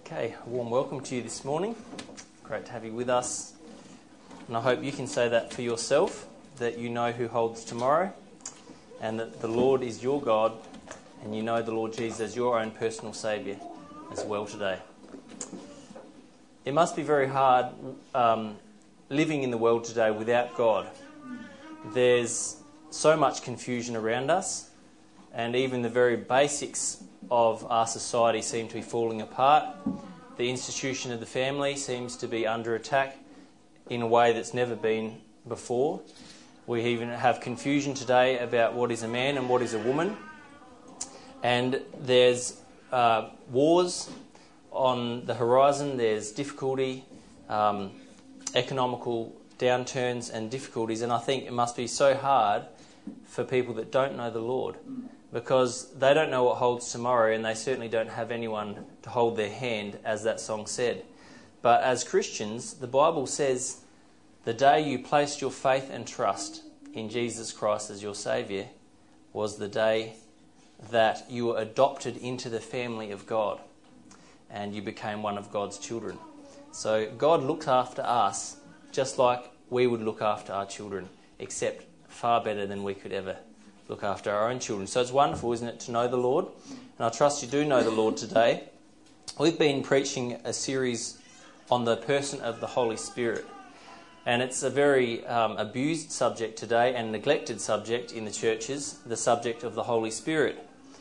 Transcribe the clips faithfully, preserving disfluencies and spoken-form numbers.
Okay, a warm welcome to you this morning. Great to have you with us. And I hope you can say that for yourself, that you know who holds tomorrow and that the Lord is your God and you know the Lord Jesus as your own personal Saviour as well today. It must be very hard um, living in the world today without God. There's so much confusion around us, and even the very basics of our society seem to be falling apart. The institution of the family seems to be under attack in a way that's never been before. We even have confusion today about what is a man and what is a woman. And there's uh, wars on the horizon, there's difficulty, um, economical downturns and difficulties, and I think it must be so hard for people that don't know the Lord, because they don't know what holds tomorrow, and they certainly don't have anyone to hold their hand, as that song said. But as Christians, the Bible says the day you placed your faith and trust in Jesus Christ as your Saviour was the day that you were adopted into the family of God and you became one of God's children. So God looks after us just like we would look after our children, except far better than we could ever look after our own children. So it's wonderful, isn't it, to know the Lord? And I trust you do know the Lord today. We've been preaching a series on the person of the Holy Spirit. And it's a very um, abused subject today and neglected subject in the churches, the subject of the Holy Spirit.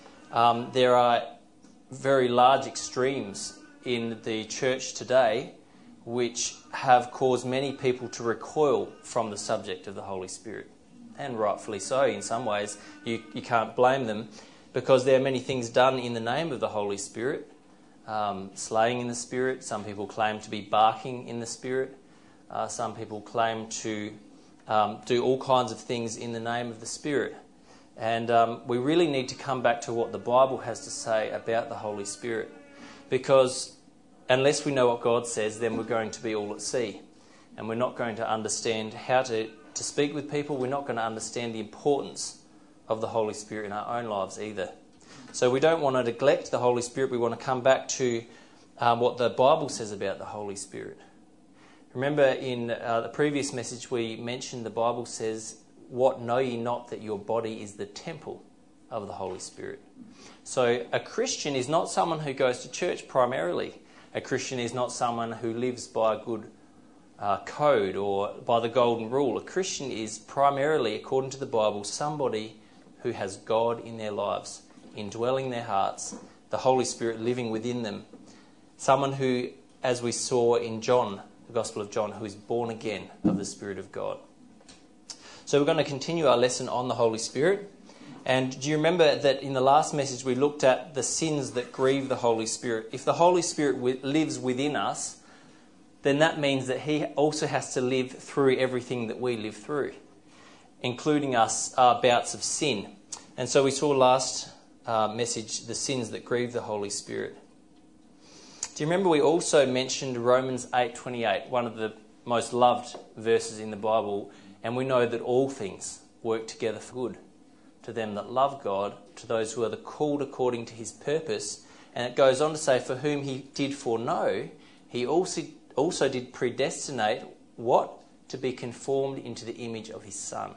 Um, there are very large extremes in the church today which have caused many people to recoil from the subject of the Holy Spirit. And rightfully so in some ways. You, you can't blame them, because there are many things done in the name of the Holy Spirit. Um, slaying in the Spirit. Some people claim to be barking in the Spirit. Uh, some people claim to um, do all kinds of things in the name of the Spirit. And um, we really need to come back to what the Bible has to say about the Holy Spirit. Because unless we know what God says, then we're going to be all at sea. And we're not going to understand how to, to speak with people. We're not going to understand the importance of the Holy Spirit in our own lives either. So we don't want to neglect the Holy Spirit. We want to come back to um, what the Bible says about the Holy Spirit. Remember in uh, the previous message we mentioned the Bible says, "What know ye not that your body is the temple of the Holy Spirit?" So a Christian is not someone who goes to church primarily. A Christian is not someone who lives by a good uh, code or by the golden rule. A Christian is primarily, according to the Bible, somebody who has God in their lives, indwelling their hearts, the Holy Spirit living within them. Someone who, as we saw in John, the Gospel of John, who is born again of the Spirit of God. So we're going to continue our lesson on the Holy Spirit. And do you remember that in the last message we looked at the sins that grieve the Holy Spirit? If the Holy Spirit w- lives within us, then that means that he also has to live through everything that we live through, including us our bouts of sin. And so we saw last uh, message the sins that grieve the Holy Spirit. Do you remember we also mentioned Romans eight twenty-eight, one of the most loved verses in the Bible, and we know that all things work together for good to them that love God, to those who are the called according to his purpose. And it goes on to say, for whom he did foreknow, he also, also did predestinate what? To be conformed into the image of his Son.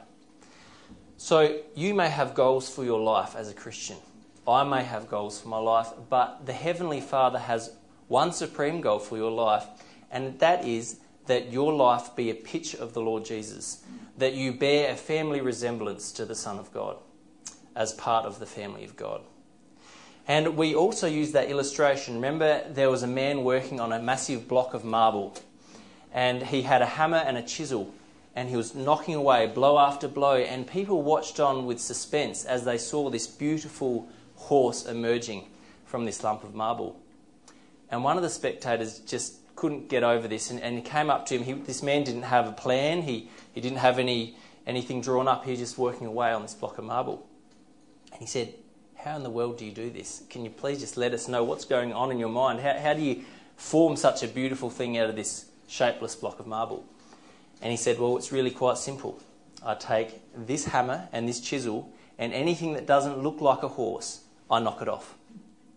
So you may have goals for your life as a Christian. I may have goals for my life, but the Heavenly Father has one supreme goal for your life, and that is that your life be a picture of the Lord Jesus, that you bear a family resemblance to the Son of God as part of the family of God. And we also use that illustration. Remember, there was a man working on a massive block of marble, and he had a hammer and a chisel, and he was knocking away blow after blow, and people watched on with suspense as they saw this beautiful horse emerging from this lump of marble. And one of the spectators just couldn't get over this, and, and he came up to him. He, this man didn't have a plan. He, he didn't have any anything drawn up. He was just working away on this block of marble. And he said, "How in the world do you do this? Can you please just let us know what's going on in your mind? How, how do you form such a beautiful thing out of this shapeless block of marble?" And he said, "Well, it's really quite simple. I take this hammer and this chisel, and anything that doesn't look like a horse, I knock it off.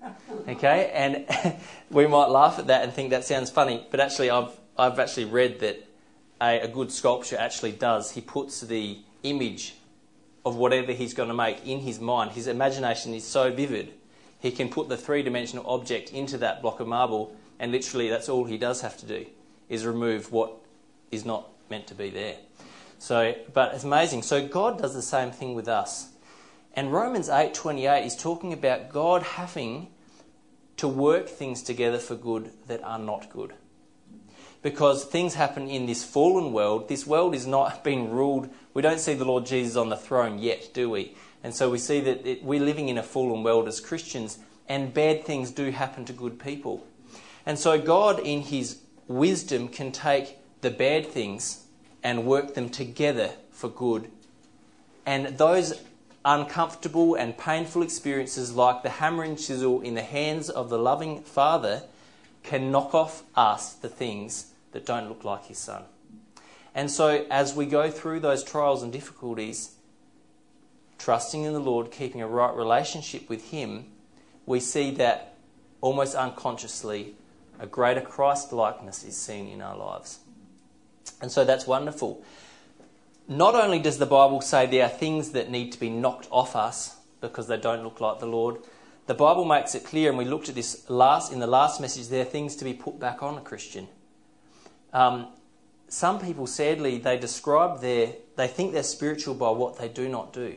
Okay, and we might laugh at that and think that sounds funny, but actually I've I've actually read that a, a good sculpture actually does. He puts the image of whatever he's going to make in his mind. His imagination is so vivid, he can put the three-dimensional object into that block of marble, and literally that's all he does have to do, is remove what is not meant to be there. So, but it's amazing. So God does the same thing with us. And Romans eight twenty-eight is talking about God having to work things together for good that are not good. Because things happen in this fallen world. This world is not being ruled. We don't see the Lord Jesus on the throne yet, do we? And so we see that it, we're living in a fallen world as Christians, and bad things do happen to good people. And so God, in his wisdom, can take the bad things and work them together for good. And those uncomfortable and painful experiences, like the hammer and chisel in the hands of the loving Father, can knock off us the things that don't look like his Son. And so as we go through those trials and difficulties, trusting in the Lord, keeping a right relationship with him, we see that almost unconsciously a greater Christ-likeness is seen in our lives. And so that's wonderful. Not only does the Bible say there are things that need to be knocked off us because they don't look like the Lord, the Bible makes it clear, and we looked at this last in the last message, there are things to be put back on a Christian. Um, some people, sadly, they describe their, they think they're spiritual by what they do not do.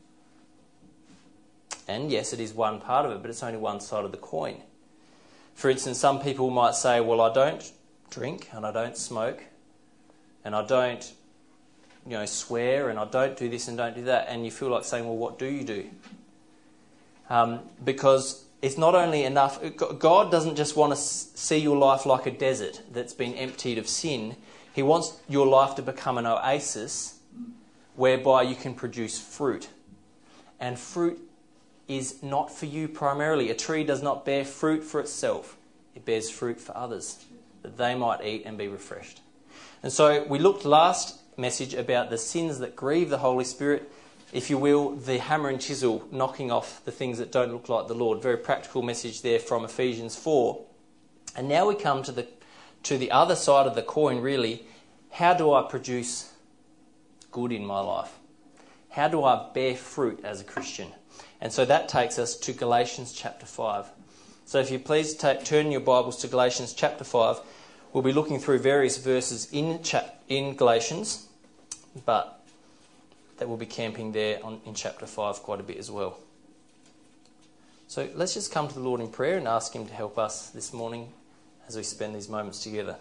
And yes, it is one part of it, but it's only one side of the coin. For instance, some people might say, well, I don't drink and I don't smoke and I don't, you know, swear and I don't do this and don't do that. And you feel like saying, well, what do you do? Um, because it's not only enough. God doesn't just want to see your life like a desert that's been emptied of sin. He wants your life to become an oasis whereby you can produce fruit. And fruit is not for you primarily. A tree does not bear fruit for itself. It bears fruit for others, that they might eat and be refreshed. And so we looked last message about the sins that grieve the Holy Spirit, if you will, the hammer and chisel knocking off the things that don't look like the Lord. Very practical message there from Ephesians four. And now we come to the to the other side of the coin, really. How do I produce good in my life? How do I bear fruit as a Christian? And so that takes us to Galatians chapter five. So if you please take, turn your Bibles to Galatians chapter five. We'll be looking through various verses in chap, in Galatians, but that we'll be camping there on, in chapter five quite a bit as well. So let's just come to the Lord in prayer and ask him to help us this morning as we spend these moments together.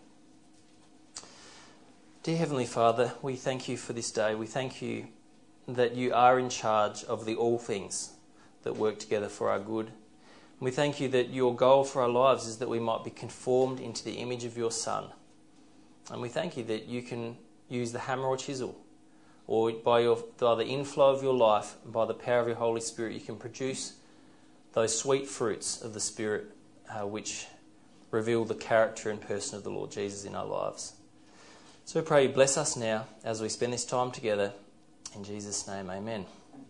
Dear Heavenly Father, we thank you for this day. We thank you that you are in charge of the all things that work together for our good. We thank you that your goal for our lives is that we might be conformed into the image of your Son. And we thank you that you can use the hammer or chisel, or by, your, by the inflow of your life, and by the power of your Holy Spirit, you can produce those sweet fruits of the Spirit uh, which reveal the character and person of the Lord Jesus in our lives. So we pray you bless us now as we spend this time together. In Jesus' name, amen.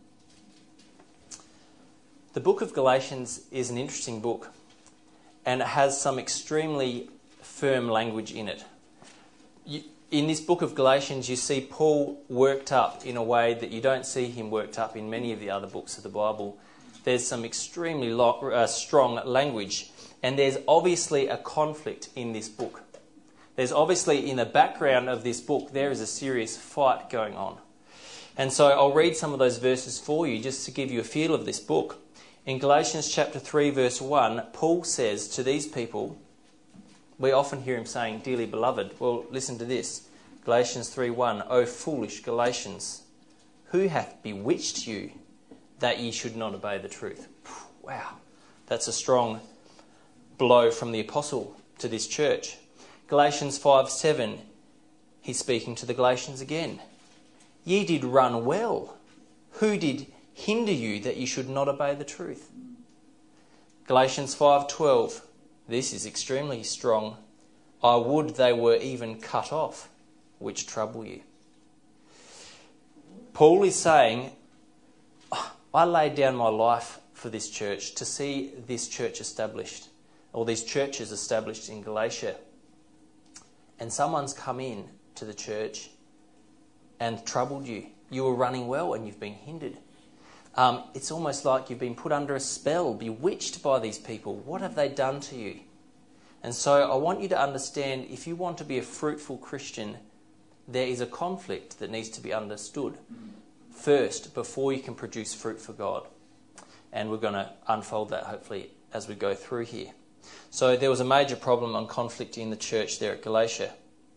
The book of Galatians is an interesting book, and it has some extremely firm language in it. You, in this book of Galatians, you see Paul worked up in a way that you don't see him worked up in many of the other books of the Bible. There's some extremely lo- uh, strong language, and there's obviously a conflict in this book. There's obviously, in the background of this book, there is a serious fight going on. And so I'll read some of those verses for you just to give you a feel of this book. In Galatians chapter three verse one, Paul says to these people, we often hear him saying, dearly beloved. Well, listen to this. Galatians three one, O foolish Galatians, who hath bewitched you that ye should not obey the truth? Wow, that's a strong blow from the apostle to this church. Galatians five seven, he's speaking to the Galatians again. Ye did run well. Who did hinder you that you should not obey the truth? Galatians five twelve, this is extremely strong. I would they were even cut off, which trouble you. Paul is saying, I laid down my life for this church to see this church established, or these churches established in Galatia. And someone's come in to the church and troubled you. You were running well and you've been hindered. Um, it's almost like you've been put under a spell, bewitched by these people. What have they done to you? And so I want you to understand, if you want to be a fruitful Christian, there is a conflict that needs to be understood first before you can produce fruit for God. And we're going to unfold that hopefully as we go through here. So there was a major problem on conflict in the church there at Galatia.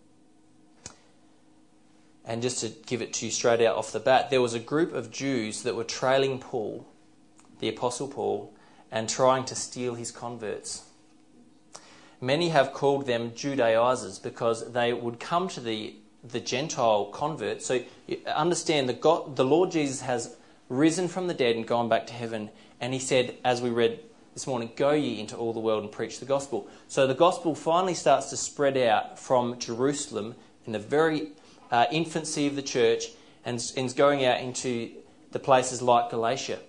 And just to give it to you straight out off the bat, there was a group of Jews that were trailing Paul, the Apostle Paul, and trying to steal his converts. Many have called them Judaizers because they would come to the, the Gentile converts. So you understand that God, the Lord Jesus has risen from the dead and gone back to heaven. And he said, as we read this morning, go ye into all the world and preach the gospel. So the gospel finally starts to spread out from Jerusalem in the very uh, infancy of the church and, and is going out into the places like Galatia.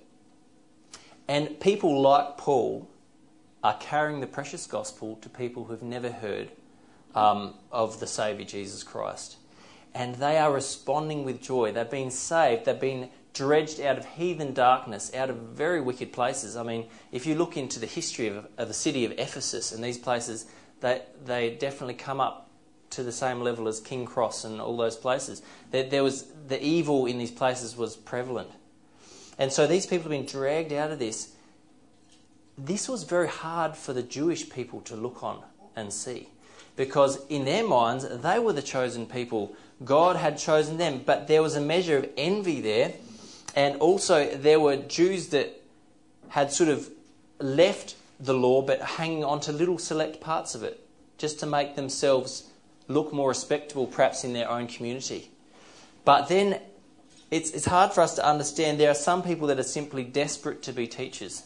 And people like Paul are carrying the precious gospel to people who've never heard um, of the Saviour Jesus Christ. And they are responding with joy. They've been saved. They've been dredged out of heathen darkness, out of very wicked places. I mean, if you look into the history of, of the city of Ephesus and these places, they, they definitely come up to the same level as King Cross and all those places. There, there was the evil in these places was prevalent. And so these people have been dragged out of this. This was very hard for the Jewish people to look on and see, because in their minds, they were the chosen people. God had chosen them, but there was a measure of envy there. And also there were Jews that had sort of left the law, but hanging on to little select parts of it, just to make themselves look more respectable, perhaps in their own community. But then it's, it's hard for us to understand. There are some people that are simply desperate to be teachers.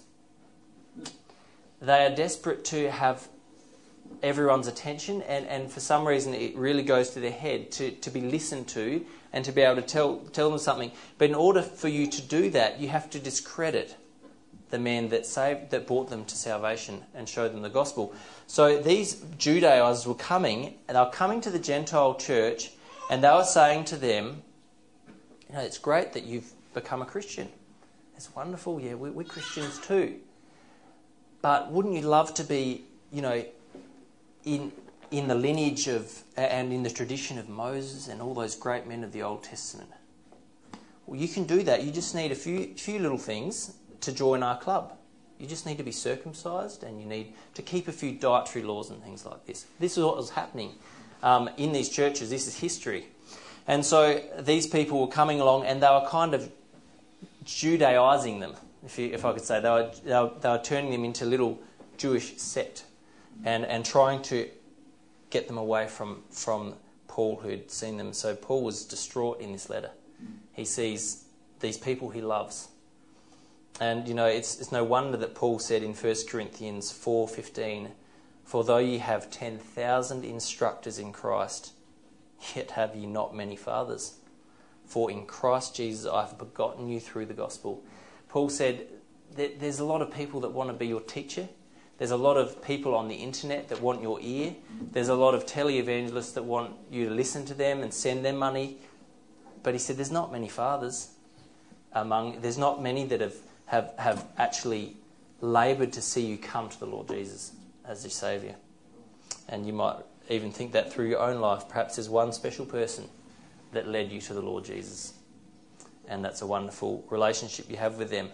They are desperate to have everyone's attention, and, and for some reason it really goes to their head to, to be listened to and to be able to tell tell them something. But in order for you to do that, you have to discredit the man that saved, that brought them to salvation and showed them the gospel. So these Judaizers were coming, and they were coming to the Gentile church, and they were saying to them, you know, it's great that you've become a Christian. It's wonderful, yeah, we, we're Christians too. But wouldn't you love to be, you know, in in the lineage of and in the tradition of Moses and all those great men of the Old Testament? Well, you can do that. You just need a few few little things to join our club. You just need to be circumcised, and you need to keep a few dietary laws and things like this. This is what was happening um, in these churches. This is history. And so these people were coming along, and they were kind of Judaizing them, if you, if I could say. They were, they were they were turning them into little Jewish sect, and and trying to get them away from from Paul, who'd seen them. So Paul was distraught in this letter. He sees these people he loves. And, you know, it's it's no wonder that Paul said in First Corinthians four fifteen, for though ye have ten thousand instructors in Christ, yet have ye not many fathers. For in Christ Jesus I have begotten you through the gospel. Paul said that there's a lot of people that want to be your teacher. There's a lot of people on the internet that want your ear. There's a lot of televangelists that want you to listen to them and send them money. But he said there's not many fathers among, there's not many that have, have, have actually laboured to see you come to the Lord Jesus as your Saviour. And you might even think that through your own life. Perhaps there's one special person that led you to the Lord Jesus. And that's a wonderful relationship you have with them.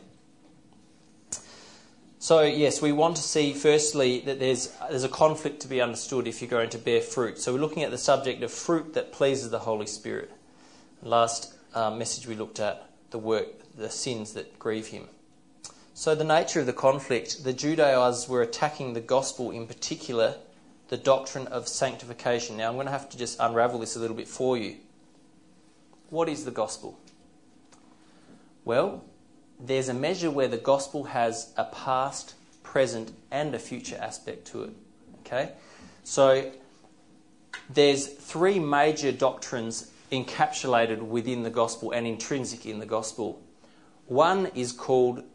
So, yes, we want to see, firstly, that there's there's a conflict to be understood if you're going to bear fruit. So we're looking at the subject of fruit that pleases the Holy Spirit. Last uh, message we looked at the work, the sins that grieve him. So the nature of the conflict, the Judaizers were attacking the gospel, in particular, the doctrine of sanctification. Now, I'm going to have to just unravel this a little bit for you. What is the gospel? Well, there's a measure where the gospel has a past, present, and a future aspect to it. Okay? So there's three major doctrines encapsulated within the gospel and intrinsic in the gospel. One is called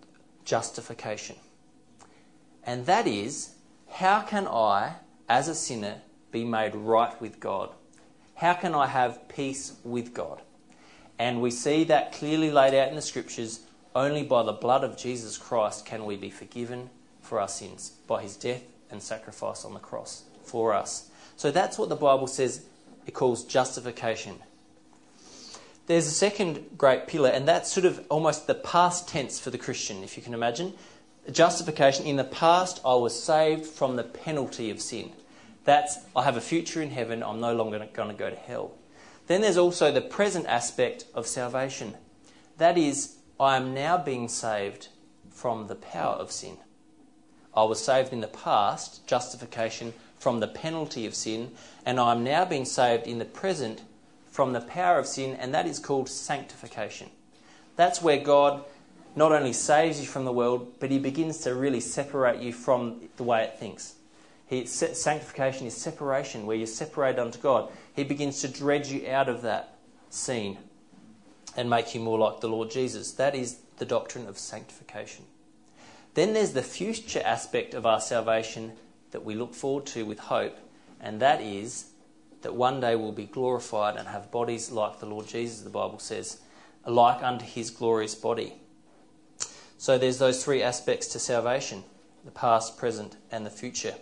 justification. And that is, how can I, as a sinner, be made right with God? How can I have peace with God? And we see that clearly laid out in the Scriptures. Only by the blood of Jesus Christ can we be forgiven for our sins, by his death and sacrifice on the cross for us. So that's what the Bible says it calls justification. There's a second great pillar, and that's sort of almost the past tense for the Christian, if you can imagine. Justification, in the past I was saved from the penalty of sin. That's, I have a future in heaven, I'm no longer going to go to hell. Then there's also the present aspect of salvation. That is, I am now being saved from the power of sin. I was saved in the past, justification, from the penalty of sin, and I am now being saved in the present from the power of sin, and that is called sanctification. That's where God not only saves you from the world, but he begins to really separate you from the way it thinks. He, sanctification is separation, where you're separated unto God. He begins to dredge you out of that scene and make you more like the Lord Jesus. That is the doctrine of sanctification. Then there's the future aspect of our salvation that we look forward to with hope, and that is that one day we'll be glorified and have bodies like the Lord Jesus, the Bible says, like unto his glorious body. So there's those three aspects to salvation, the past, present and the future.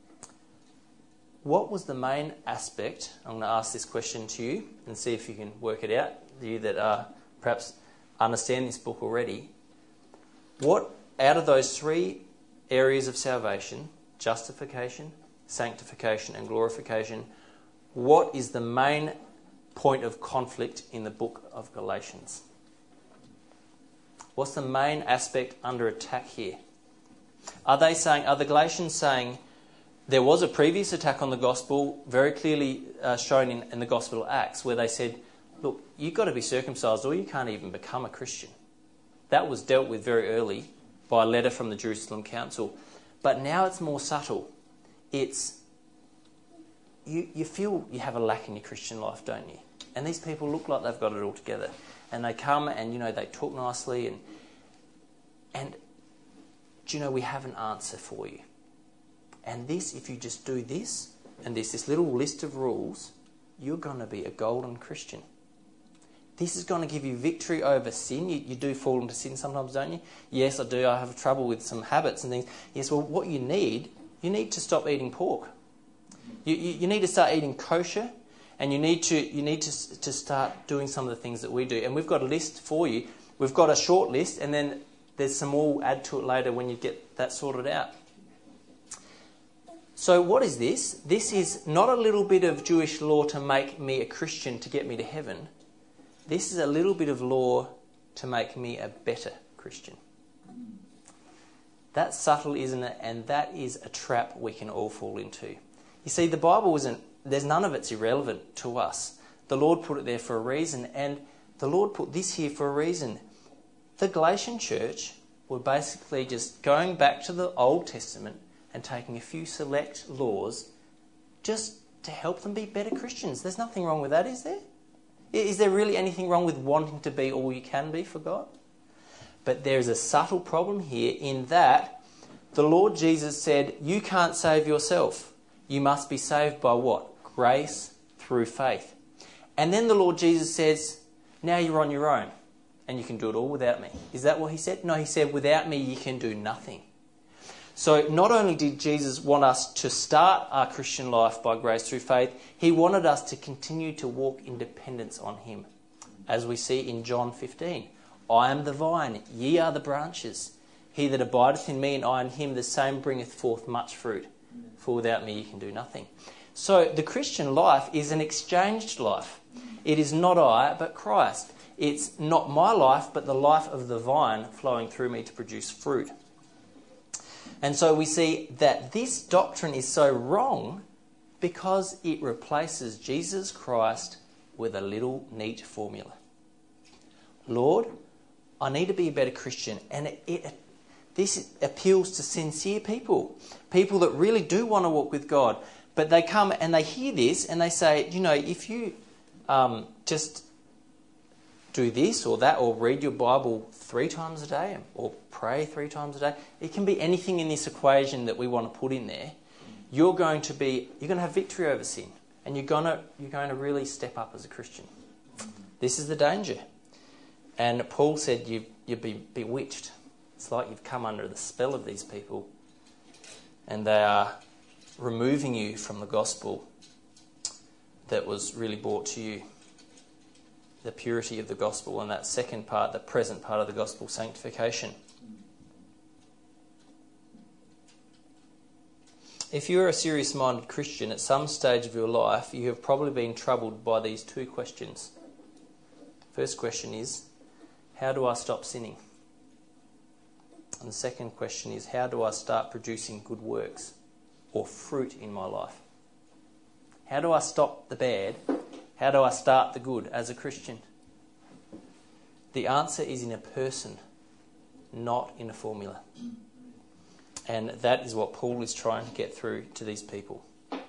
What was the main aspect? I'm going to ask this question to you and see if you can work it out, you that are perhaps understand this book already. What, out of those three areas of salvation, justification, sanctification and glorification, what is the main point of conflict in the book of Galatians? What's the main aspect under attack here? Are they saying, are the Galatians saying there was a previous attack on the gospel, very clearly uh, shown in, in the Gospel of Acts, where they said, look, you've got to be circumcised or you can't even become a Christian. That was dealt with very early by a letter from the Jerusalem Council. But now it's more subtle. It's, you, you feel you have a lack in your Christian life, don't you? And these people look like they've got it all together. And they come and, you know, they talk nicely. And, and do you know, we have an answer for you. And this, if you just do this, and there's this little list of rules, you're going to be a golden Christian. This is going to give you victory over sin. You, you do fall into sin sometimes, don't you? Yes, I do. I have trouble with some habits and things. Yes, well, what you need, you need to stop eating pork. You, you, you need to start eating kosher, and you need to you need to to start doing some of the things that we do. And we've got a list for you. We've got a short list, and then there's some more. We'll add to it later when you get that sorted out. So what is this? This is not a little bit of Jewish law to make me a Christian to get me to heaven. This is a little bit of law to make me a better Christian. That's subtle, isn't it? And that is a trap we can all fall into. You see, the Bible isn't, there's none of it's irrelevant to us. The Lord put it there for a reason, and the Lord put this here for a reason. The Galatian church were basically just going back to the Old Testament and taking a few select laws just to help them be better Christians. There's nothing wrong with that, is there? Is there really anything wrong with wanting to be all you can be for God? But there is a subtle problem here in that the Lord Jesus said, you can't save yourself. You must be saved by what? Grace through faith. And then the Lord Jesus says, now you're on your own and you can do it all without me. Is that what he said? No, he said, without me you can do nothing. So not only did Jesus want us to start our Christian life by grace through faith, he wanted us to continue to walk in dependence on him. As we see in John fifteen, I am the vine, ye are the branches. He that abideth in me and I in him, the same bringeth forth much fruit. For without me you can do nothing. So the Christian life is an exchanged life. It is not I, but Christ. It's not my life, but the life of the vine flowing through me to produce fruit. And so we see that this doctrine is so wrong because it replaces Jesus Christ with a little neat formula. Lord, I need to be a better Christian. And it, it, this appeals to sincere people, people that really do want to walk with God. But they come and they hear this and they say, you know, if you um, just do this or that, or read your Bible three times a day, or pray three times a day. It can be anything in this equation that we want to put in there. You're going to be, you're going to have victory over sin, and you're going to, you're going to really step up as a Christian. This is the danger. And Paul said you, you've been bewitched. It's like you've come under the spell of these people, and they are removing you from the gospel that was really brought to you. The purity of the gospel, and that second part, the present part of the gospel, sanctification. If you're a serious-minded Christian, at some stage of your life, you have probably been troubled by these two questions. First question is, how do I stop sinning? And the second question is, how do I start producing good works or fruit in my life? How do I stop the bad? How do I start the good as a Christian? The answer is in a person, not in a formula. And that is what Paul is trying to get through to these people.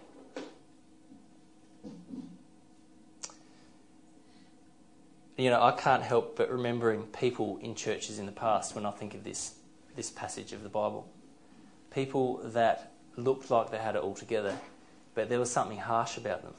You know, I can't help but remembering people in churches in the past when I think of this, this passage of the Bible. People that looked like they had it all together, but there was something harsh about them.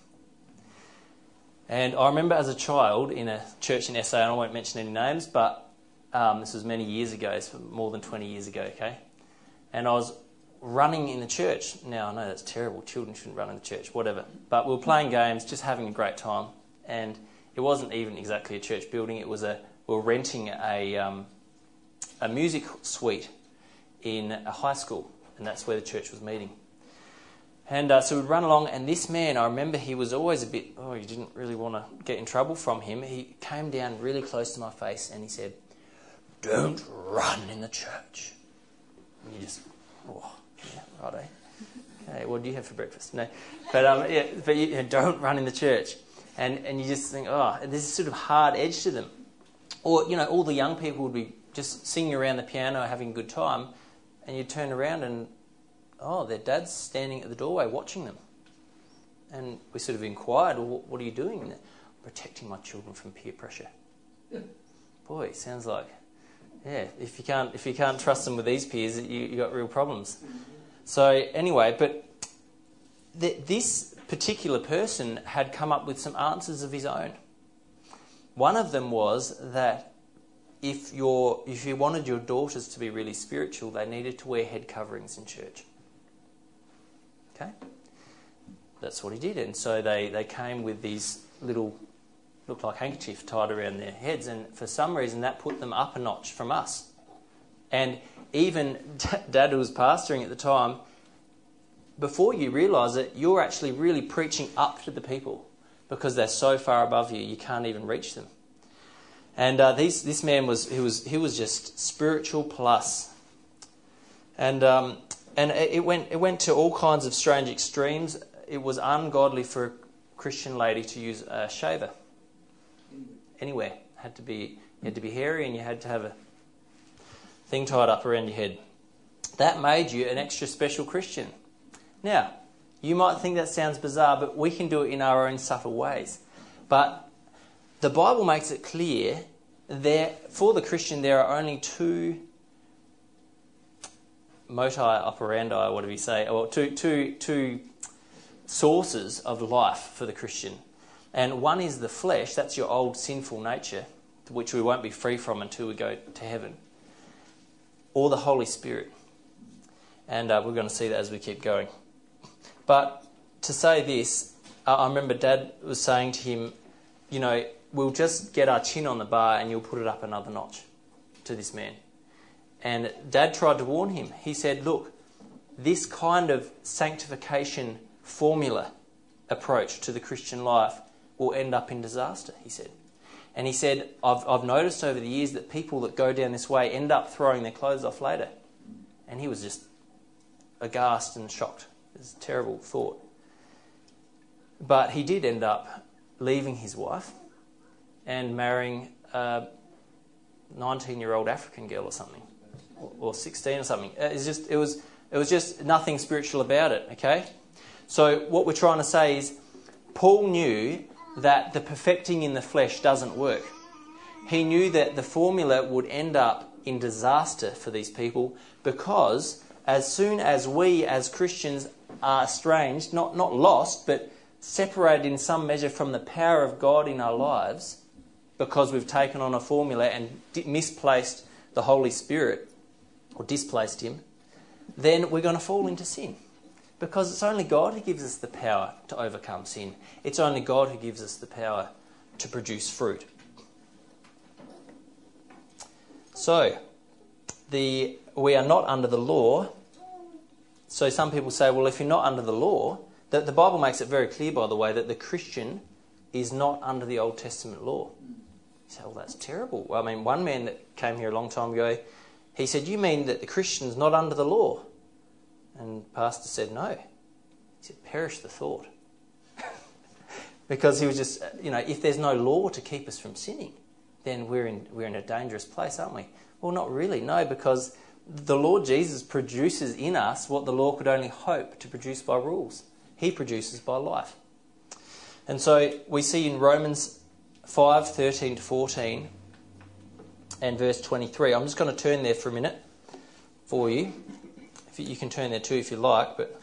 And I remember as a child in a church in S A, and I won't mention any names, but um, this was many years ago, it's more than twenty years ago, okay? And I was running in the church. Now, I know that's terrible, children shouldn't run in the church, whatever. But we were playing games, just having a great time. And it wasn't even exactly a church building, it was a, we were renting a, um, a music suite in a high school, and that's where the church was meeting. And uh, so we'd run along, and this man, I remember he was always a bit, oh, you didn't really want to get in trouble from him. He came down really close to my face and he said, "Don't run in the church." And you just, oh, yeah, righto. Okay, what do you have for breakfast? No, but um, yeah, but you, you know, don't run in the church. And and you just think, oh, there's this sort of hard edge to them. Or, you know, all the young people would be just singing around the piano, having a good time, and you'd turn around and, oh, their dad's standing at the doorway watching them. And we sort of inquired, well, what are you doing? And protecting my children from peer pressure. Boy, it sounds like, yeah, if you can't if you can't trust them with these peers, you you got real problems. So anyway, but th- this particular person had come up with some answers of his own. One of them was that if your if you wanted your daughters to be really spiritual, they needed to wear head coverings in church. Okay? That's what he did. And so they, they came with these little, looked like handkerchiefs tied around their heads, and for some reason that put them up a notch from us. And even Dad, who was pastoring at the time, before you realise it, you're actually really preaching up to the people because they're so far above you, you can't even reach them. And uh, these, this man was he was he was just spiritual plus, and um, and it went it went to all kinds of strange extremes. It was ungodly for a Christian lady to use a shaver anywhere. It had to be you had to be hairy, and you had to have a thing tied up around your head. That made you an extra special Christian. Now, you might think that sounds bizarre, but we can do it in our own subtle ways. But the Bible makes it clear there for the Christian there are only two moti operandi, what do we say? Well, two, two, two sources of life for the Christian. And one is the flesh, that's your old sinful nature, which we won't be free from until we go to heaven. Or the Holy Spirit. And uh, we're going to see that as we keep going. But to say this, uh, I remember Dad was saying to him, you know, we'll just get our chin on the bar and you'll put it up another notch to this man. And Dad tried to warn him. He said, look, this kind of sanctification formula approach to the Christian life will end up in disaster, he said. And he said, I've, I've noticed over the years that people that go down this way end up throwing their clothes off later. And he was just aghast and shocked. It was a terrible thought. But he did end up leaving his wife and marrying a nineteen-year-old African girl or something, or, or sixteen or something. It's just, it was, it was just nothing spiritual about it, okay? So what we're trying to say is Paul knew that the perfecting in the flesh doesn't work. He knew that the formula would end up in disaster for these people, because as soon as we as Christians are estranged, not, not lost, but separated in some measure from the power of God in our lives, because we've taken on a formula and misplaced the Holy Spirit, or displaced him, then we're going to fall into sin. Because it's only God who gives us the power to overcome sin. It's only God who gives us the power to produce fruit. So, the we are not under the law. So some people say, well, if you're not under the law, that the Bible makes it very clear, by the way, that the Christian is not under the Old Testament law. You say, well, that's terrible. Well, I mean, one man that came here a long time ago, he said, you mean that the Christian's not under the law? And Pastor said, no. He said, perish the thought. Because he was just, you know, if there's no law to keep us from sinning, then we're in we're in a dangerous place, aren't we? Well, not really, no, because the Lord Jesus produces in us what the law could only hope to produce by rules. He produces by life. And so we see in Romans five, thirteen to fourteen and verse twenty-three. I'm just going to turn there for a minute for you. If you, you can turn there too if you like, but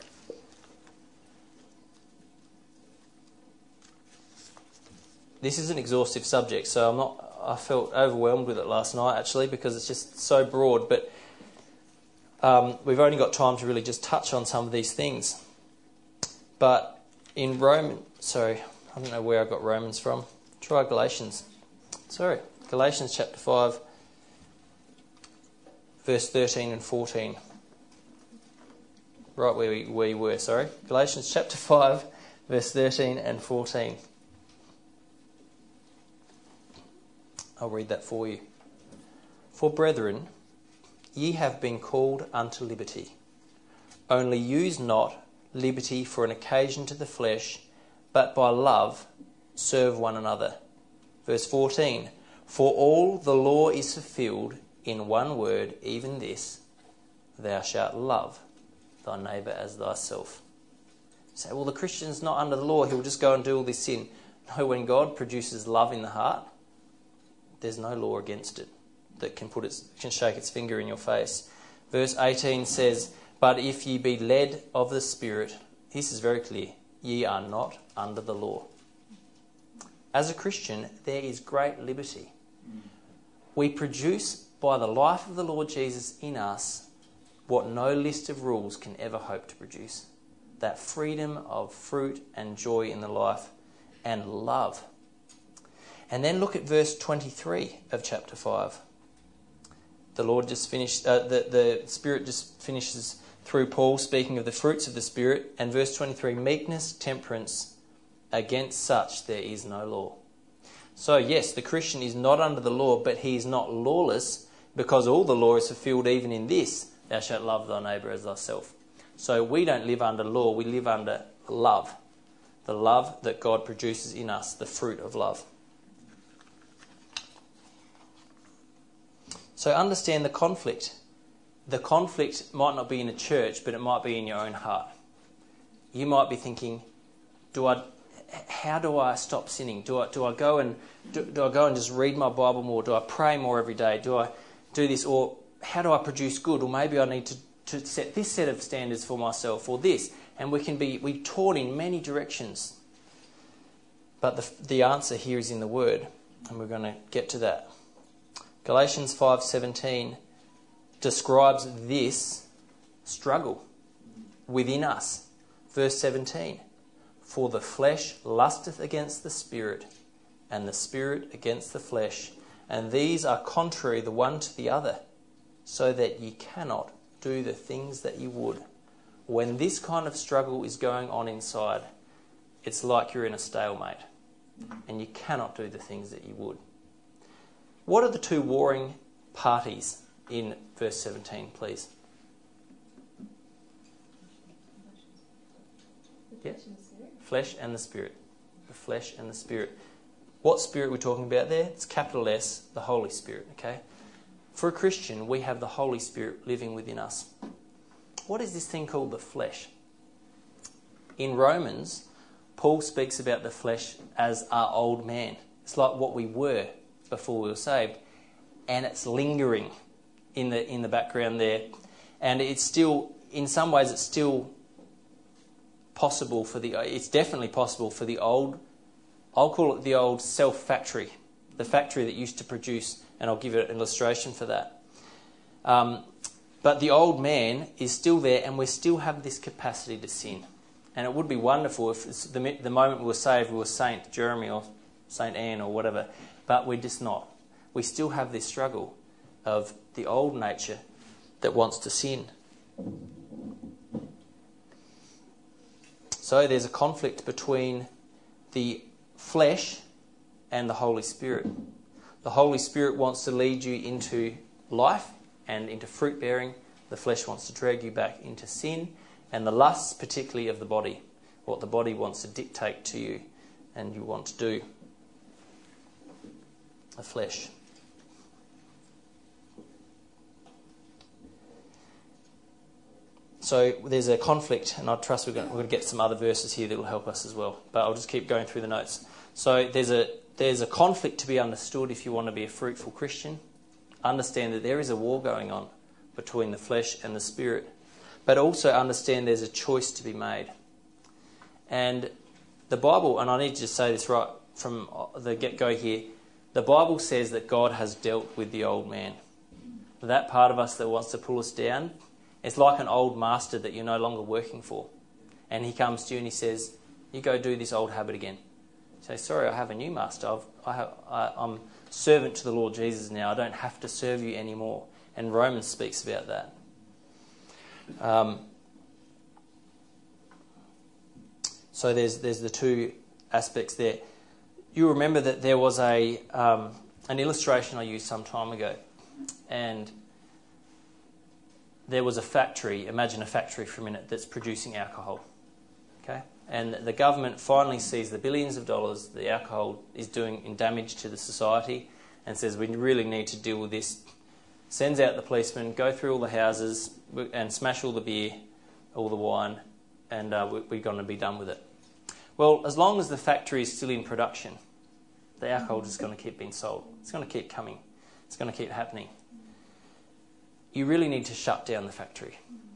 this is an exhaustive subject, so I'm not. I felt overwhelmed with it last night, actually, because it's just so broad. But um, we've only got time to really just touch on some of these things. But in Roman, sorry, I don't know where I got Romans from. Try Galatians. Sorry, Galatians chapter five, verse thirteen and fourteen. Right where we, where we were. Sorry, Galatians chapter five, verse thirteen and fourteen. I'll read that for you. For brethren, ye have been called unto liberty. Only use not liberty for an occasion to the flesh, but by love serve one another. Verse fourteen. For all the law is fulfilled in one word, even this, thou shalt love thy neighbour as thyself. You say, well, the Christian's not under the law, he'll just go and do all this sin. No, when God produces love in the heart, there's no law against it that can put its can shake its finger in your face. Verse eighteen says, but if ye be led of the Spirit, this is very clear, ye are not under the law. As a Christian, there is great liberty. We produce by the life of the Lord Jesus in us what no list of rules can ever hope to produce. That freedom of fruit and joy in the life and love. And then look at verse twenty-three of chapter five. The Lord just finished, uh, the, the Spirit just finishes through Paul speaking of the fruits of the Spirit. And verse twenty-three, meekness, temperance, against such there is no law. So yes, the Christian is not under the law, but he is not lawless, because all the law is fulfilled even in this, thou shalt love thy neighbour as thyself. So we don't live under law, we live under love. The love that God produces in us, the fruit of love. So understand the conflict. The conflict might not be in a church, but it might be in your own heart. You might be thinking, "Do I? How do I stop sinning? Do I? Do I go and do, do I go and just read my Bible more? Do I pray more every day? Do I do this? Or how do I produce good? Or maybe I need to, to set this set of standards for myself, or this." And we can be we torn in many directions. But the the answer here is in the Word, and we're going to get to that. Galatians five seventeen describes this struggle within us. Verse seventeen, for the flesh lusteth against the Spirit, and the Spirit against the flesh, and these are contrary the one to the other, so that ye cannot do the things that ye would. When this kind of struggle is going on inside, it's like you're in a stalemate, and you cannot do the things that you would. What are the two warring parties in verse seventeen, please? Yeah. Flesh and the Spirit. The flesh and the Spirit. What Spirit we're talking about there? It's capital S, the Holy Spirit, okay? For a Christian, we have the Holy Spirit living within us. What is this thing called the flesh? In Romans, Paul speaks about the flesh as our old man. It's like what we were. before we were saved, and it's lingering in the in the background there. And it's still, in some ways, it's still possible for the, it's definitely possible for the old, I'll call it the old self-factory, the factory that used to produce, and I'll give an illustration for that. Um, but the old man is still there, and we still have this capacity to sin. And it would be wonderful if it's the, the moment we were saved, we were Saint Jeremy or Saint Anne or whatever, but we're just not. We still have this struggle of the old nature that wants to sin. So there's a conflict between the flesh and the Holy Spirit. The Holy Spirit wants to lead you into life and into fruit bearing. The flesh wants to drag you back into sin and the lusts, particularly of the body, what the body wants to dictate to you and you want to do. The flesh. So there's a conflict, and I trust we're going, to, we're going to get some other verses here that will help us as well. But I'll just keep going through the notes. So there's a there's a conflict to be understood if you want to be a fruitful Christian. Understand that there is a war going on between the flesh and the spirit. But also understand there's a choice to be made. And the Bible, and I need to just say this right from the get-go here, the Bible says that God has dealt with the old man. That part of us that wants to pull us down, it's like an old master that you're no longer working for. And he comes to you and he says, you go do this old habit again. You say, sorry, I have a new master. I've, I have, I, I'm servant to the Lord Jesus now. I don't have to serve you anymore. And Romans speaks about that. Um, so there's there's the two aspects there. You remember that there was a um, an illustration I used some time ago. And there was a factory, imagine a factory for a minute, that's producing alcohol. Okay? And the government finally sees the billions of dollars the alcohol is doing in damage to the society and says, we really need to deal with this. Sends out the policemen, go through all the houses and smash all the beer, all the wine, and uh, we're going to be done with it. Well, as long as the factory is still in production, the alcohol is going to keep being sold. It's going to keep coming. It's going to keep happening. You really need to shut down the factory.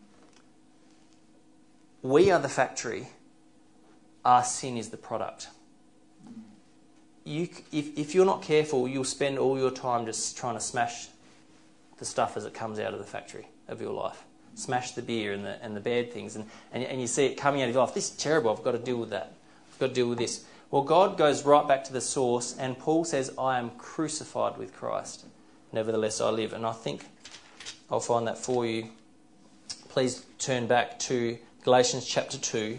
We are the factory. Our sin is the product. You, if, if you're not careful, you'll spend all your time just trying to smash the stuff as it comes out of the factory of your life. Smash the beer and the and the bad things. And, and, and you see it coming out of your life. This is terrible. I've got to deal with that. I've got to deal with this. Well, God goes right back to the source, and Paul says, I am crucified with Christ. Nevertheless, I live. And I think I'll find that for you. Please turn back to Galatians chapter two.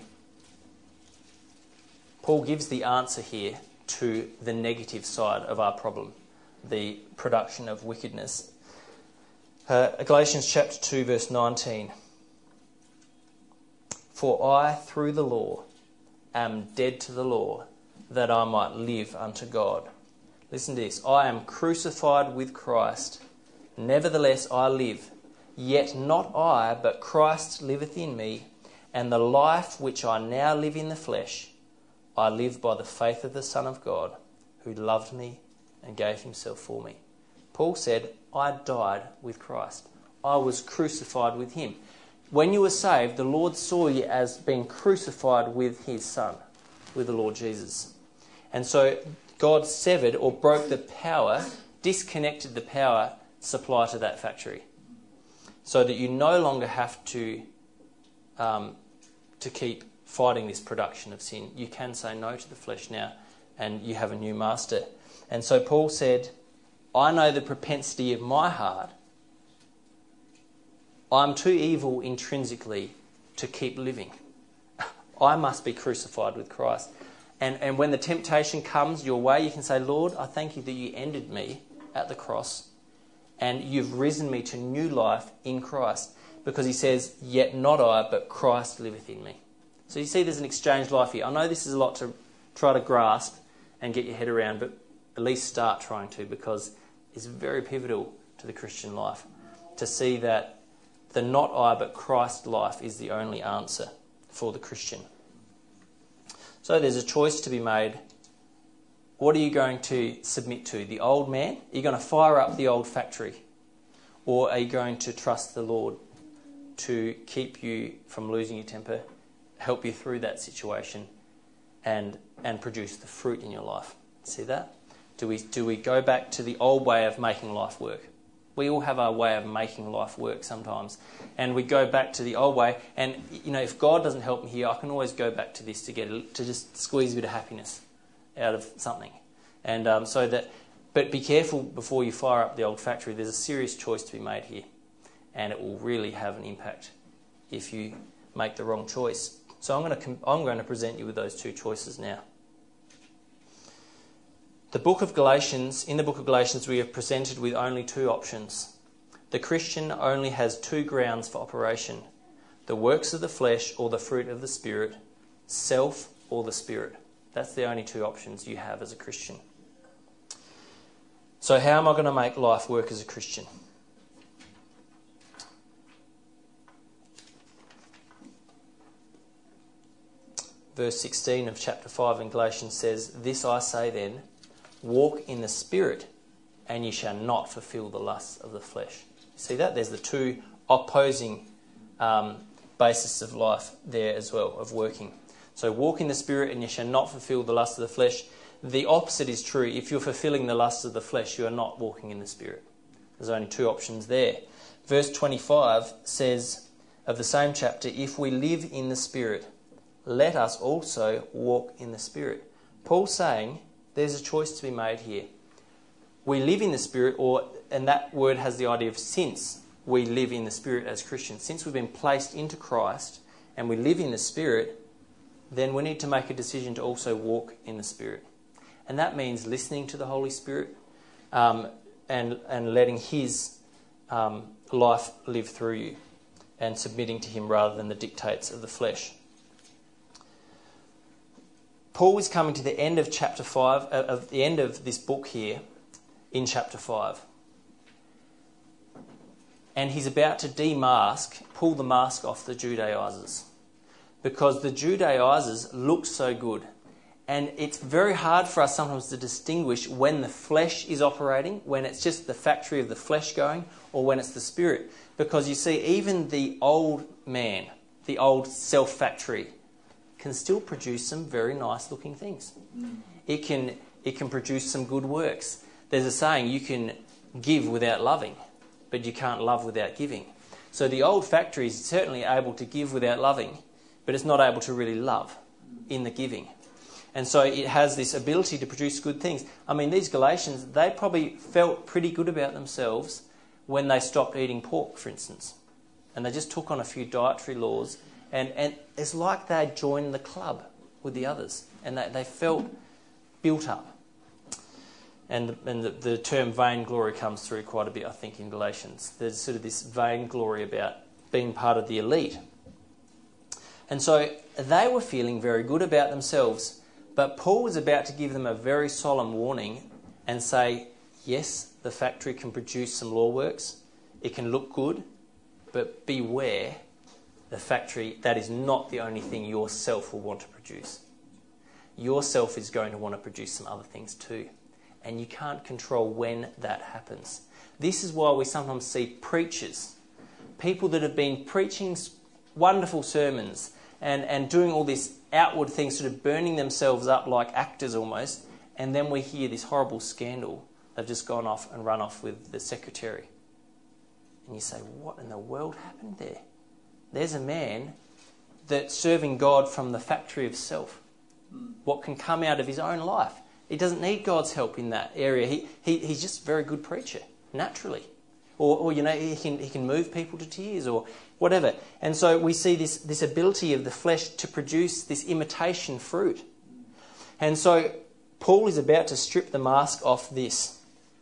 Paul gives the answer here to the negative side of our problem, the production of wickedness. Uh, Galatians chapter two, verse nineteen. For I, through the law, am dead to the law, that I might live unto God. Listen to this. I am crucified with Christ. Nevertheless I live, yet not I, but Christ liveth in me, and the life which I now live in the flesh, I live by the faith of the Son of God, who loved me and gave himself for me. Paul said, I died with Christ. I was crucified with him. When you were saved, the Lord saw you as being crucified with his Son, with the Lord Jesus. And so God severed or broke the power, disconnected the power supply to that factory, so that you no longer have to um, to keep fighting this production of sin. You can say no to the flesh now, and you have a new master. And so Paul said, I know the propensity of my heart. I'm too evil intrinsically to keep living. I must be crucified with Christ. And, and when the temptation comes your way, you can say, Lord, I thank you that you ended me at the cross and you've risen me to new life in Christ. Because he says, yet not I, but Christ liveth in me. So you see there's an exchange life here. I know this is a lot to try to grasp and get your head around, but at least start trying to, because it's very pivotal to the Christian life to see that the not I but Christ life is the only answer for the Christian. So there's a choice to be made what are you going to submit to? The old man? Are you going to fire up the old factory? Or are you going to trust the Lord to keep you from losing your temper, help you through that situation, and and produce the fruit in your life? See that? Do we do we go back to the old way of making life work? We all have our way of making life work sometimes, and we go back to the old way. And you know, if God doesn't help me here, I can always go back to this to get a, to just squeeze a bit of happiness out of something. And um, so that, but be careful before you fire up the old factory. There's a serious choice to be made here, and it will really have an impact if you make the wrong choice. So I'm going to I'm going to present you with those two choices now. The book of Galatians, in the book of Galatians, we are presented with only two options. The Christian only has two grounds for operation: the works of the flesh or the fruit of the Spirit, self or the Spirit. That's the only two options you have as a Christian. So how am I going to make life work as a Christian? Verse sixteen of chapter five in Galatians says, "This I say then, walk in the Spirit, and ye shall not fulfill the lusts of the flesh." You see that? There's the two opposing um, basis of life there as well, of working. So walk in the Spirit, and you shall not fulfill the lusts of the flesh. The opposite is true. If you're fulfilling the lusts of the flesh, you are not walking in the Spirit. There's only two options there. Verse twenty-five says of the same chapter, "If we live in the Spirit, let us also walk in the Spirit." Paul's saying there's a choice to be made here. We live in the Spirit, or and that word has the idea of since we live in the Spirit as Christians. Since we've been placed into Christ and we live in the Spirit, then we need to make a decision to also walk in the Spirit. And that means listening to the Holy Spirit um, and, and letting His um, life live through you and submitting to Him rather than the dictates of the flesh. Paul is coming to the end of chapter five, uh, of the end of this book here, in chapter five. And he's about to demask, pull the mask off the Judaizers. Because the Judaizers look so good. And it's very hard for us sometimes to distinguish when the flesh is operating, when it's just the factory of the flesh going, or when it's the Spirit. Because you see, even the old man, the old self-factory, can still produce some very nice looking things. Mm. It can it can produce some good works. There's a saying, you can give without loving, but you can't love without giving. So the old factory is certainly able to give without loving, but it's not able to really love in the giving. And so it has this ability to produce good things. I mean, these Galatians, they probably felt pretty good about themselves when they stopped eating pork, for instance. And they just took on a few dietary laws. And, and it's like they joined the club with the others. And they, they felt built up. And, and the, the term vainglory comes through quite a bit, I think, in Galatians. There's sort of this vainglory about being part of the elite. And so they were feeling very good about themselves. But Paul was about to give them a very solemn warning and say, yes, the factory can produce some law works. It can look good. But beware. The factory, that is not the only thing yourself will want to produce. Yourself is going to want to produce some other things too. And you can't control when that happens. This is why we sometimes see preachers, people that have been preaching wonderful sermons and, and doing all this outward things, sort of burning themselves up like actors almost, and then we hear this horrible scandal. They've just gone off and run off with the secretary. And you say, what in the world happened there? There's a man that's serving God from the factory of self. What can come out of his own life? He doesn't need God's help in that area. He, he he's just a very good preacher, naturally. Or, or you know, he can he can move people to tears or whatever. And so we see this, this ability of the flesh to produce this imitation fruit. And so Paul is about to strip the mask off this.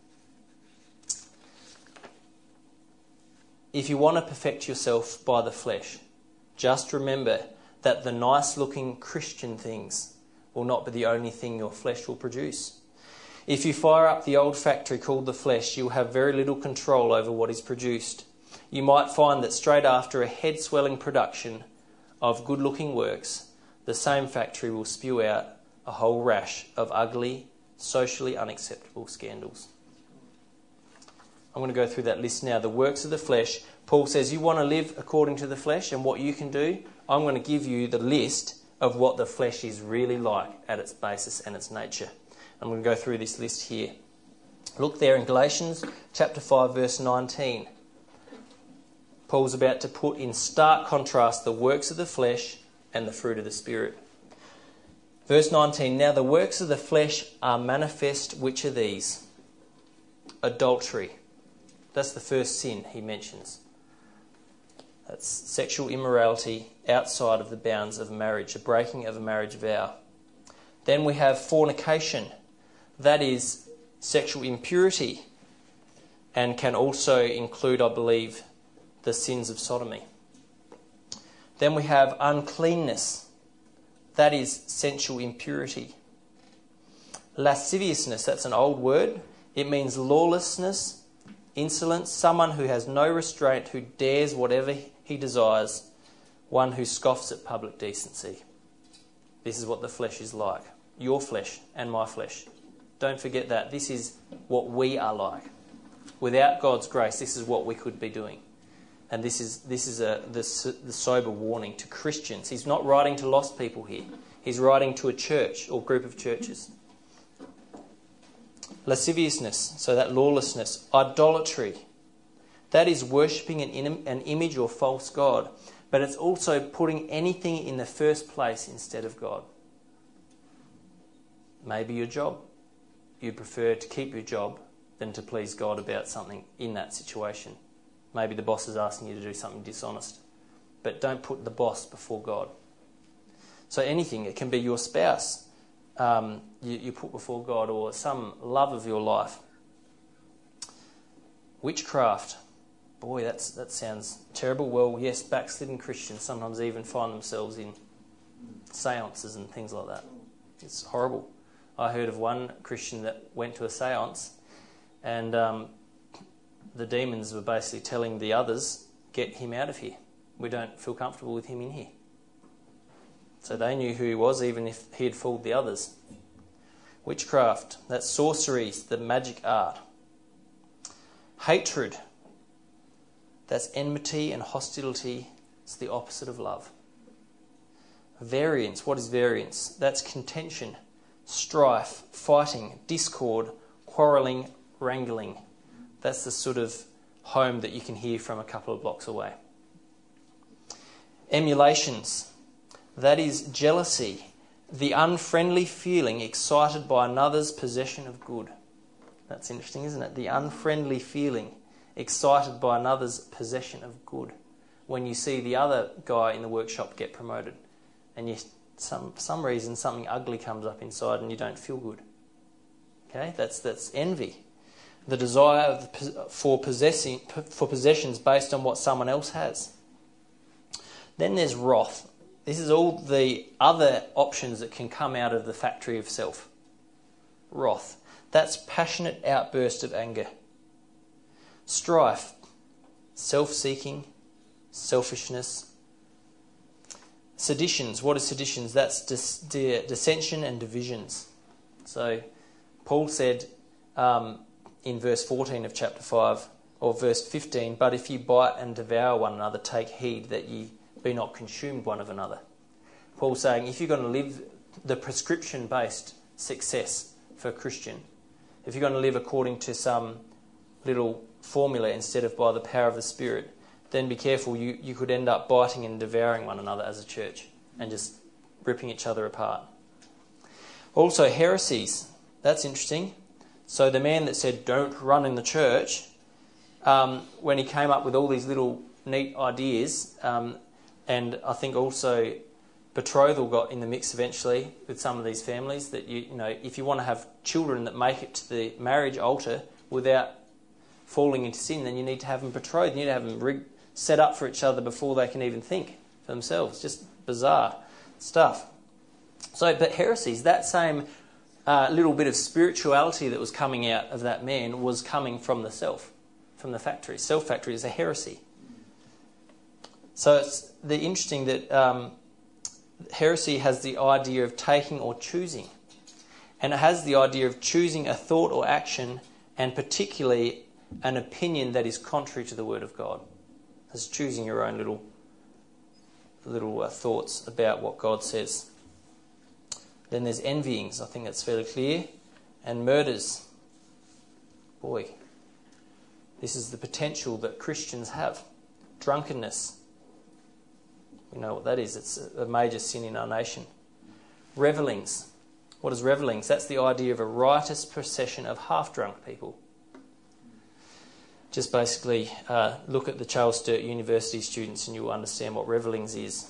If you want to perfect yourself by the flesh, just remember that the nice-looking Christian things will not be the only thing your flesh will produce. If you fire up the old factory called the flesh, you'll have very little control over what is produced. You might find that straight after a head-swelling production of good-looking works, the same factory will spew out a whole rash of ugly, socially unacceptable scandals. I'm going to go through that list now. The works of the flesh. Paul says you want to live according to the flesh and what you can do. I'm going to give you the list of what the flesh is really like at its basis and its nature. I'm going to go through this list here. Look there in Galatians chapter five verse nineteen. Paul's about to put in stark contrast the works of the flesh and the fruit of the Spirit. Verse nineteen, now the works of the flesh are manifest, which are these? Adultery. That's the first sin he mentions. That's sexual immorality outside of the bounds of marriage, a breaking of a marriage vow. Then we have fornication. That is sexual impurity and can also include, I believe, the sins of sodomy. Then we have uncleanness. That is sensual impurity. Lasciviousness, that's an old word. It means lawlessness, insolence, someone who has no restraint, who dares whatever he desires, one who scoffs at public decency. This is what the flesh is like. Your flesh and my flesh. Don't forget that. This is what we are like. Without God's grace, this is what we could be doing. And this is this is a the, the sober warning to Christians. He's not writing to lost people here. He's writing to a church or group of churches. Lasciviousness, so that lawlessness. Idolatry, that is worshipping an, an image or false god. But it's also putting anything in the first place instead of God. Maybe your job. You prefer to keep your job than to please God about something in that situation. Maybe the boss is asking you to do something dishonest. But don't put the boss before God. So anything, it can be your spouse um, you, you put before God, or some love of your life. Witchcraft. Boy, that's that sounds terrible. Well, yes, backslidden Christians sometimes even find themselves in seances and things like that. It's horrible. I heard of one Christian that went to a seance and um, the demons were basically telling the others, get him out of here. We don't feel comfortable with him in here. So they knew who he was, even if he had fooled the others. Witchcraft, that's sorcery, the magic art. Hatred, that's enmity and hostility. It's the opposite of love. Variance, what is variance? That's contention, strife, fighting, discord, quarrelling, wrangling. That's the sort of home that you can hear from a couple of blocks away. Emulations, that is jealousy, the unfriendly feeling excited by another's possession of good. That's interesting, isn't it? The unfriendly feeling excited by another's possession of good. When you see the other guy in the workshop get promoted and you, some, for some reason something ugly comes up inside and you don't feel good. Okay, that's that's envy. The desire of the, for possessing for possessions based on what someone else has. Then there's wrath. This is all the other options that can come out of the factory of self. Wrath. That's passionate outburst of anger. Strife. Self-seeking. Selfishness. Seditions. What is seditions? That's dis- dis- dissension and divisions. So Paul said um, in verse fourteen of chapter five, or verse fifteen, but if you bite and devour one another, take heed that ye be not consumed one of another. Paul's saying if you're going to live the prescription-based success for a Christian, if you're going to live according to some little formula instead of by the power of the Spirit, then be careful. You, you could end up biting and devouring one another as a church and just ripping each other apart. Also, heresies. That's interesting. So the man that said, don't run in the church, um, when he came up with all these little neat ideas, um, and I think also betrothal got in the mix eventually with some of these families, that you, you know, if you want to have children that make it to the marriage altar without falling into sin, then you need to have them betrothed. You need to have them rig- set up for each other before they can even think for themselves. Just bizarre stuff. So, but heresies, that same uh, little bit of spirituality that was coming out of that man was coming from the self, from the factory. Self factory is a heresy. So it's the interesting that um, heresy has the idea of taking or choosing. And it has the idea of choosing a thought or action, and particularly an opinion that is contrary to the Word of God. It's choosing your own little, little uh, thoughts about what God says. Then there's envyings, I think that's fairly clear, and murders. Boy, this is the potential that Christians have. Drunkenness. We know what that is. It's a major sin in our nation. Revellings. What is revellings? That's the idea of a riotous procession of half-drunk people. Just basically uh, look at the Charles Sturt University students and you'll understand what revellings is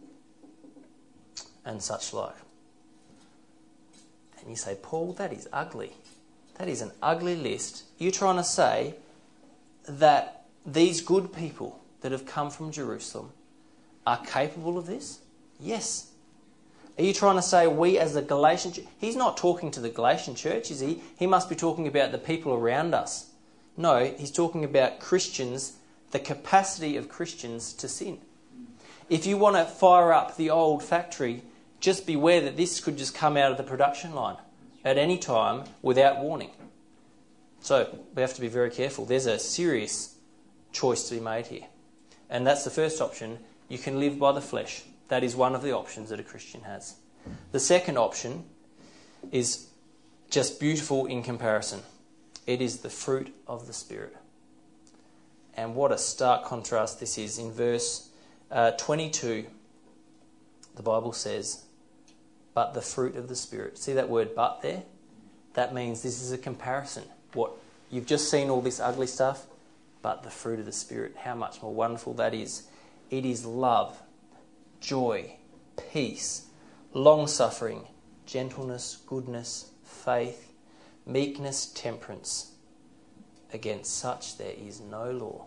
and such like. And you say, Paul, that is ugly. That is an ugly list. You're trying to say that these good people that have come from Jerusalem are capable of this? Yes. Are you trying to say we as the Galatian church... He's not talking to the Galatian church, is he? He must be talking about the people around us. No, he's talking about Christians, the capacity of Christians to sin. If you want to fire up the old factory, just beware that this could just come out of the production line at any time without warning. So we have to be very careful. There's a serious choice to be made here. And that's the first option. You can live by the flesh. That is one of the options that a Christian has. The second option is just beautiful in comparison. It is the fruit of the Spirit. And what a stark contrast this is. In verse uh, twenty-two, the Bible says, but the fruit of the Spirit. See that word but there? That means this is a comparison. What you've just seen all this ugly stuff, but the fruit of the Spirit. How much more wonderful that is. It is love, joy, peace, long-suffering, gentleness, goodness, faith, meekness, temperance. Against such there is no law.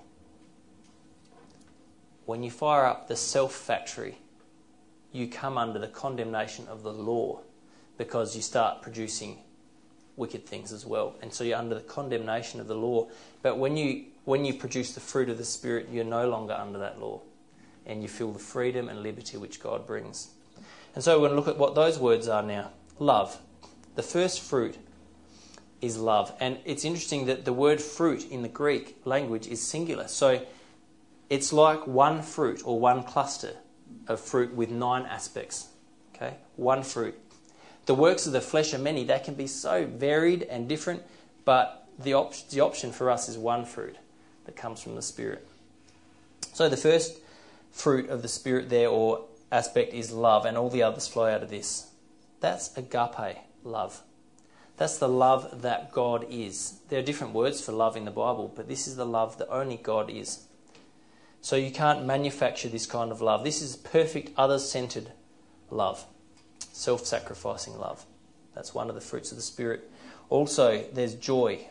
When you fire up the self-factory, you come under the condemnation of the law because you start producing wicked things as well. And so you're under the condemnation of the law. But when you when you produce the fruit of the Spirit, you're no longer under that law. And you feel the freedom and liberty which God brings. And so we're going to look at what those words are now. Love. The first fruit is love. And it's interesting that the word fruit in the Greek language is singular. So it's like one fruit or one cluster of fruit with nine aspects. Okay, one fruit. The works of the flesh are many. They can be so varied and different, but the, op- the option for us is one fruit that comes from the Spirit. So the first fruit of the Spirit there, or aspect, is love, and all the others flow out of this. That's agape, love. That's the love that God is. There are different words for love in the Bible, but this is the love that only God is. So you can't manufacture this kind of love. This is perfect, others-centered love. Self-sacrificing love. That's one of the fruits of the Spirit. Also, there's joy.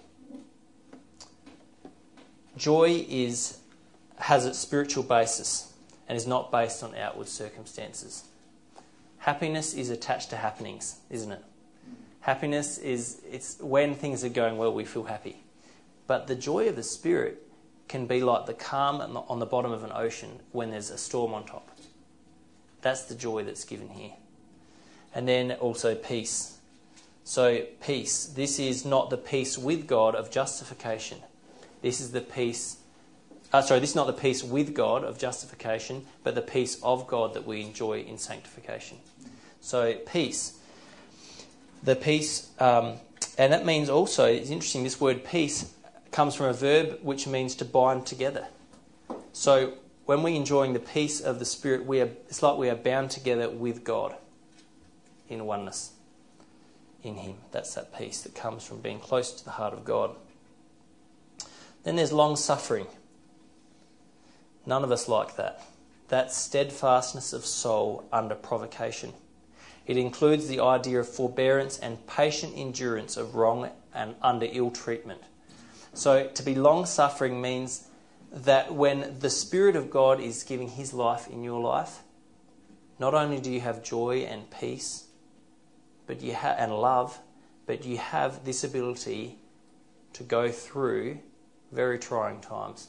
Joy is has its spiritual basis and is not based on outward circumstances. Happiness is attached to happenings, isn't it? Happiness is, it's when things are going well, we feel happy. But the joy of the Spirit can be like the calm on the bottom of an ocean when there's a storm on top. That's the joy that's given here. And then also peace. So peace. This is not the peace with God of justification. This is the peace... Uh, sorry, this is not the peace with God of justification, but the peace of God that we enjoy in sanctification. So peace. The peace... Um, and that means also, it's interesting, this word peace comes from a verb which means to bind together. So when we're enjoying the peace of the Spirit, we are, it's like we are bound together with God in oneness in Him. That's that peace that comes from being close to the heart of God. Then there's long-suffering. None of us like that. That's steadfastness of soul under provocation. It includes the idea of forbearance and patient endurance of wrong and under ill treatment. So to be long-suffering means that when the Spirit of God is giving His life in your life, not only do you have joy and peace, but you ha- and love, but you have this ability to go through very trying times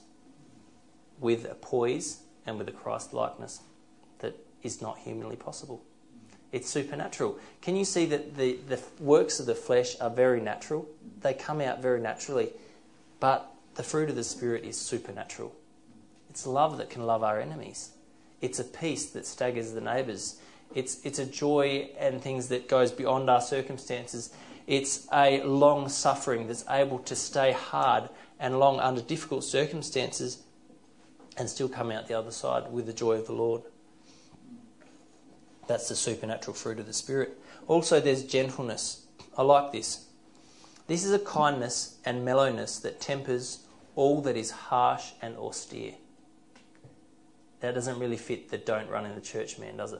with a poise and with a Christ-likeness that is not humanly possible. It's supernatural. Can you see that the, the works of the flesh are very natural? They come out very naturally. But the fruit of the Spirit is supernatural. It's love that can love our enemies. It's a peace that staggers the neighbours. It's, it's a joy and things that goes beyond our circumstances. It's a long suffering that's able to stay hard and long under difficult circumstances and still come out the other side with the joy of the Lord. That's the supernatural fruit of the Spirit. Also, there's gentleness. I like this. This is a kindness and mellowness that tempers all that is harsh and austere. That doesn't really fit the don't run in the church man, does it?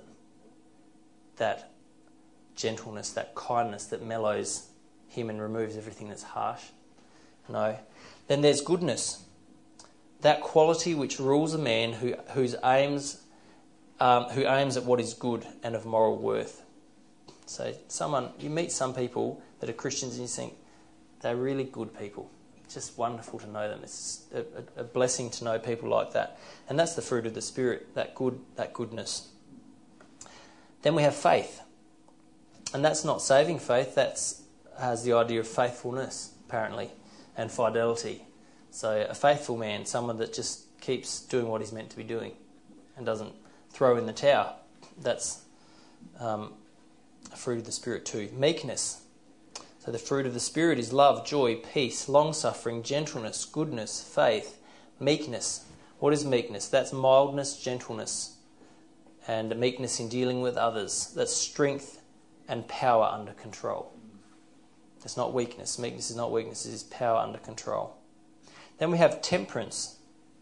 That gentleness, that kindness that mellows him and removes everything that's harsh. No. Then there's goodness. That quality which rules a man who whose aims um, who aims at what is good and of moral worth. So someone you meet some people that are Christians and you think they're really good people. It's just wonderful to know them. It's a, a, a blessing to know people like that. And that's the fruit of the Spirit, that good that goodness. Then we have faith. And that's not saving faith, that's has the idea of faithfulness, apparently, and fidelity. So a faithful man, someone that just keeps doing what he's meant to be doing and doesn't throw in the towel. That's um, a fruit of the Spirit too. Meekness. So the fruit of the Spirit is love, joy, peace, long-suffering, gentleness, goodness, faith, meekness. What is meekness? That's mildness, gentleness, and meekness in dealing with others. That's strength and power under control. It's not weakness. Meekness is not weakness. It is power under control. Then we have temperance.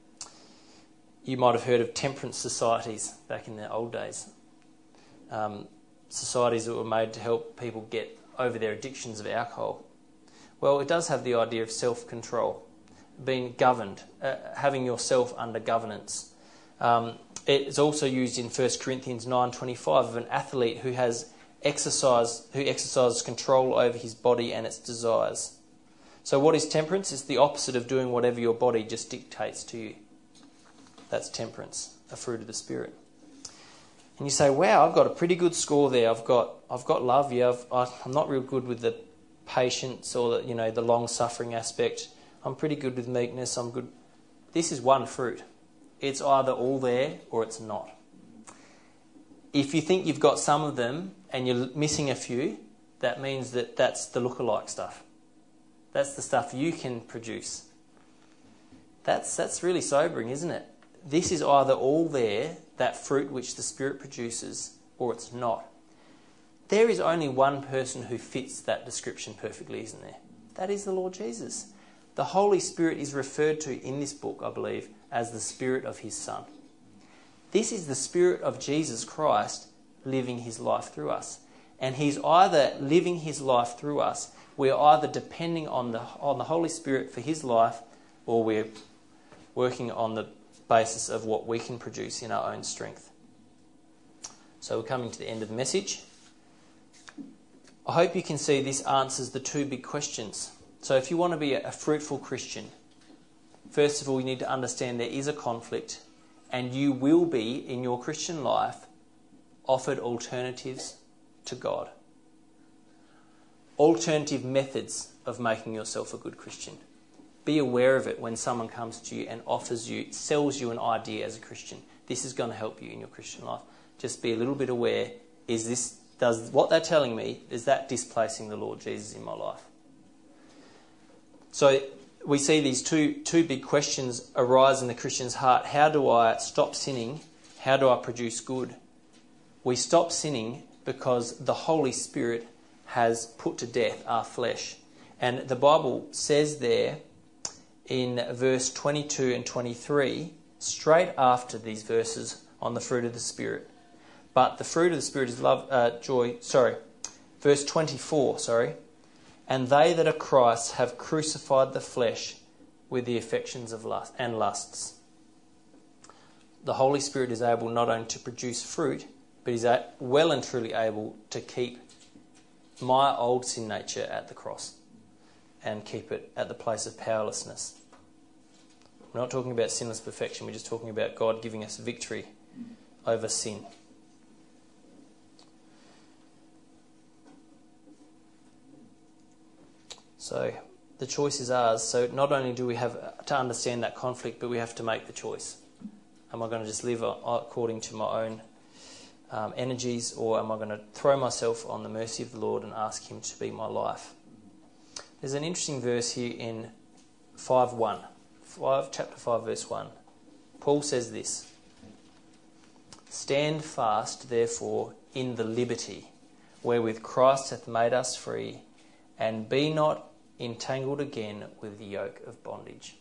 You might have heard of temperance societies back in the old days. Um, societies that were made to help people get over their addictions of alcohol. Well, it does have the idea of self-control, being governed, uh, having yourself under governance. Um, it's also used in First Corinthians nine twenty-five of an athlete who has exercise, who exercises control over his body and its desires. So what is temperance? It's the opposite of doing whatever your body just dictates to you. That's temperance, a fruit of the Spirit. And you say, wow, I've got a pretty good score there. I've got I've got love. Yeah, I've, I'm not real good with the patience or the, you know, the long-suffering aspect. I'm pretty good with meekness. I'm good. This is one fruit. It's either all there or it's not. If you think you've got some of them and you're missing a few, that means that that's the lookalike stuff. That's the stuff you can produce. That's that's really sobering, isn't it? This is either all there, that fruit which the Spirit produces, or it's not. There is only one person who fits that description perfectly, isn't there? That is the Lord Jesus. The Holy Spirit is referred to in this book, I believe, as the Spirit of His Son. This is the Spirit of Jesus Christ living His life through us. And He's either living His life through us, we're either depending on the on the Holy Spirit for His life, or we're working on the basis of what we can produce in our own strength. So we're coming to the end of the message. I hope you can see this answers the two big questions. So if you want to be a fruitful Christian, first of all, you need to understand there is a conflict, and you will be, in your Christian life, offered alternatives to God. Alternative methods of making yourself a good Christian. Be aware of it when someone comes to you and offers you, sells you an idea as a Christian. This is going to help you in your Christian life. Just be a little bit aware. Is this, does what they're telling me, is that displacing the Lord Jesus in my life? So we see these two, two big questions arise in the Christian's heart. How do I stop sinning? How do I produce good? We stop sinning because the Holy Spirit has put to death our flesh. And the Bible says there in verse twenty-two and twenty-three, straight after these verses on the fruit of the Spirit. But the fruit of the Spirit is love, uh, joy, sorry, verse twenty-four, sorry. And they that are Christ's have crucified the flesh with the affections of lust and lusts. The Holy Spirit is able not only to produce fruit, but is well and truly able to keep my old sin nature at the cross and keep it at the place of powerlessness. We're not talking about sinless perfection, we're just talking about God giving us victory over sin. So the choice is ours. So not only do we have to understand that conflict, but we have to make the choice. Am I going to just live according to my own um, energies, or am I going to throw myself on the mercy of the Lord and ask him to be my life? There's an interesting verse here in five one. five, chapter five, verse one. Paul says this: "Stand fast, therefore, in the liberty wherewith Christ hath made us free, and be not entangled again with the yoke of bondage."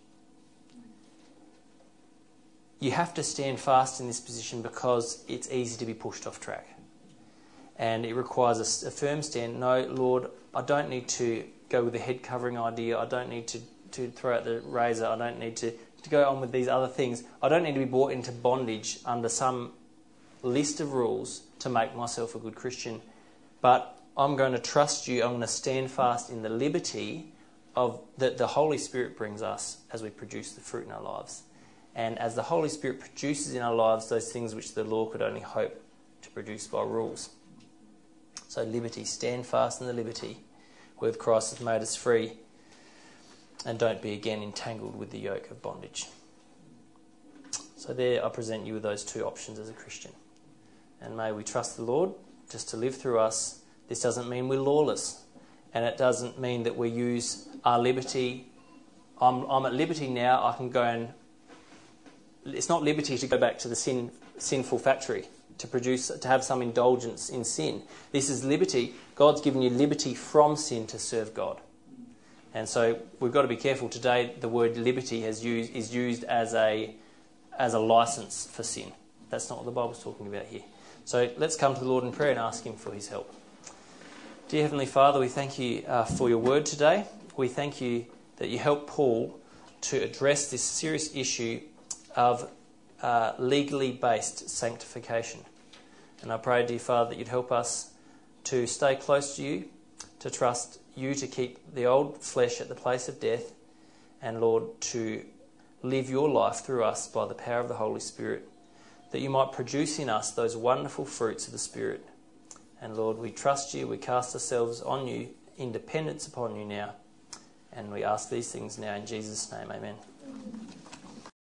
You have to stand fast in this position because it's easy to be pushed off track. And it requires a, a firm stand. No, Lord, I don't need to go with the head covering idea. I don't need to, to throw out the razor. I don't need to, to go on with these other things. I don't need to be brought into bondage under some list of rules to make myself a good Christian. But I'm going to trust you. I'm going to stand fast in the liberty of that the Holy Spirit brings us as we produce the fruit in our lives. And as the Holy Spirit produces in our lives those things which the law could only hope to produce by rules. So liberty, stand fast in the liberty wherewith Christ has made us free, and don't be again entangled with the yoke of bondage. So there I present you with those two options as a Christian. And may we trust the Lord just to live through us. This doesn't mean we're lawless, and it doesn't mean that we use our liberty. I'm, I'm at liberty now, I can go and... It's not liberty to go back to the sin, sinful factory, to produce, to have some indulgence in sin. This is liberty. God's given you liberty from sin to serve God. And so we've got to be careful. Today the word liberty has used, is used as a, as a license for sin. That's not what the Bible's talking about here. So let's come to the Lord in prayer and ask him for his help. Dear Heavenly Father, we thank you uh, for your word today. We thank you that you helped Paul to address this serious issue of uh, legally based sanctification. And I pray, dear Father, that you'd help us to stay close to you, to trust you to keep the old flesh at the place of death, and Lord, to live your life through us by the power of the Holy Spirit, that you might produce in us those wonderful fruits of the Spirit. And Lord, we trust you, we cast ourselves on you, in dependence upon you now, and we ask these things now in Jesus' name, amen.